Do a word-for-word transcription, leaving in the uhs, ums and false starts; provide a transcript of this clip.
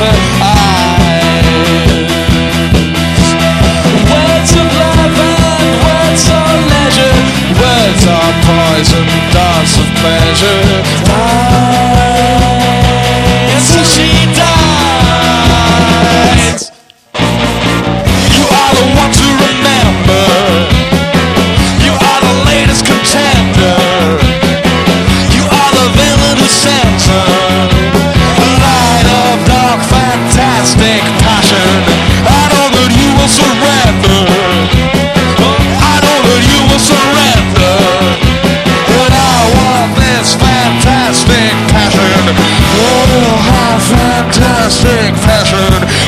her eyes. Words of love and words of leisure, words are poison, darts of pleasure. Dies till she dies. You are the one to remember. You are the latest contender. You are the villain who sends her. The light of dark, fantastic passion. I know that you will surrender. I know that you will surrender. But I want this fantastic passion. Oh, how fantastic passion.